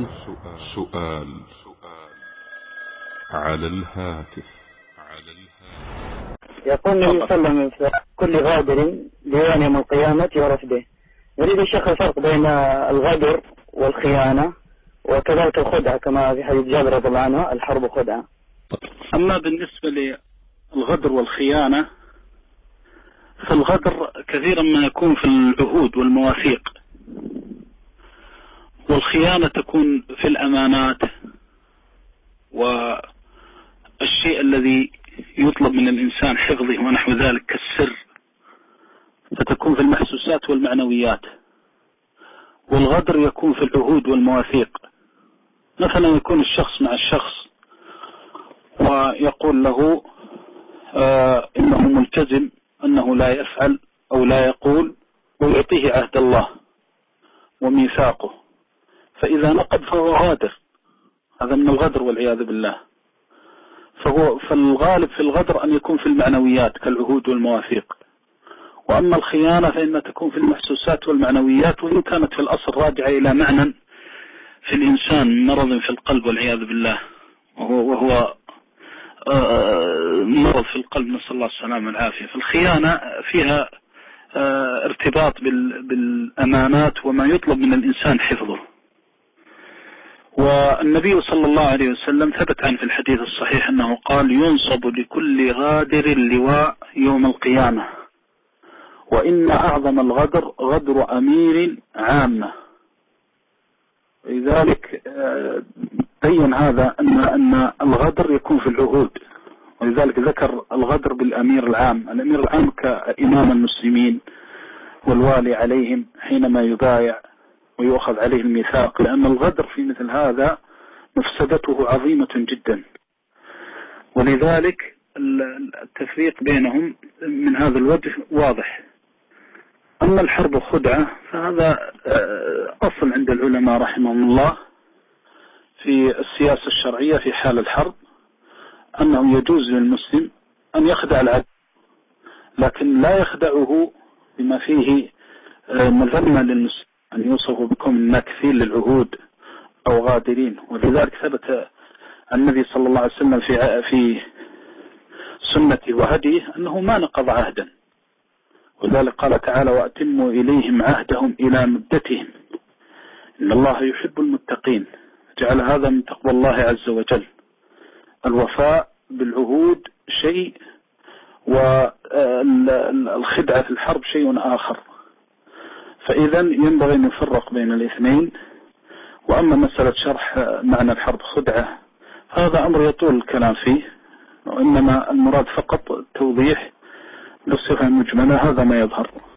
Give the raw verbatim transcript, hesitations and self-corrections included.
سؤال, سؤال على الهاتف على الهاتف يقول النبي صلى الله عليه وسلم: كل غادر ديوان يوم القيامة ورثده. يريد الشيخ الفرق بين الغدر والخيانة وكذلك الخدعة كما في حديث جابر رضي الله عنه: الحرب خدعة. أما بالنسبة للغدر والخيانة، فالغدر كثيرا ما يكون في العهود والمواثيق، والخيانة تكون في الأمانات والشيء الذي يطلب من الإنسان حفظه ونحو ذلك كالسر، فتكون في المحسوسات والمعنويات. والغدر يكون في العهود والمواثيق، مثلا يكون الشخص مع الشخص ويقول له آه إنه ملتزم أنه لا يفعل أو لا يقول، ويعطيه عهد الله وميثاقه، فإذا نقض فهو غادر. هذا من الغدر والعياذ بالله. فهو فالغالب في الغدر أن يكون في المعنويات كالعهود والمواثيق. وأما الخيانة فإنها تكون في المحسوسات والمعنويات، وإن كانت في الأصل راجعة إلى معنى في الإنسان، مرض في القلب والعياذ بالله، وهو, وهو مرض في القلب، نسأل الله السلامة والعافية. فالخيانة فيها ارتباط بالأمانات وما يطلب من الإنسان حفظه. والنبي صلى الله عليه وسلم ثبت عنه في الحديث الصحيح أنه قال: ينصب لكل غادر لواء يوم القيامة، وإن أعظم الغدر غدر أمير عامة. لذلك بين هذا أن أن الغدر يكون في العهود، ولذلك ذكر الغدر بالأمير العام. الأمير العام كإمام المسلمين والوالي عليهم حينما يبايع ويؤخذ عليه الميثاق، لأن الغدر في مثل هذا مفسدته عظيمة جدا. ولذلك التفريق بينهم من هذا الوجه واضح. أما الحرب خدعة فهذا أصل عند العلماء رحمهم الله في السياسة الشرعية في حال الحرب، أنه يجوز للمسلم أن يخدع العدو، لكن لا يخدعه بما فيه مذمة للمسلم، أن يوصفوا بكم ناكثين للعهود أو غادرين. ولذلك ثبت النبي صلى الله عليه وسلم في في سنته وهديه أنه ما نقض عهدا، ولذلك قال تعالى: وأتموا إليهم عهدهم إلى مدتهم إن الله يحب المتقين. جعل هذا من تقوى الله عز وجل. الوفاء بالعهود شيء، والخدعة في الحرب شيء آخر. فإذا ينبغي أن يفرق بين الاثنين. وأما مسألة شرح معنى الحرب خدعة هذا أمر يطول الكلام فيه، وإنما المراد فقط توضيح بصفة مجملة. هذا ما يظهر.